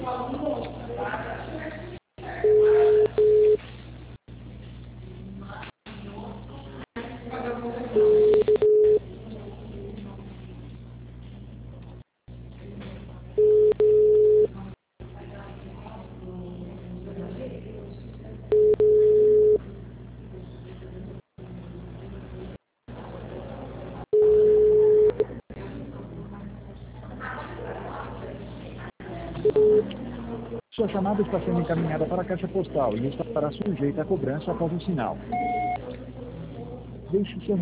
Sua chamada está sendo encaminhada para a caixa postal e estará sujeita a cobrança após o sinal. Deixe seu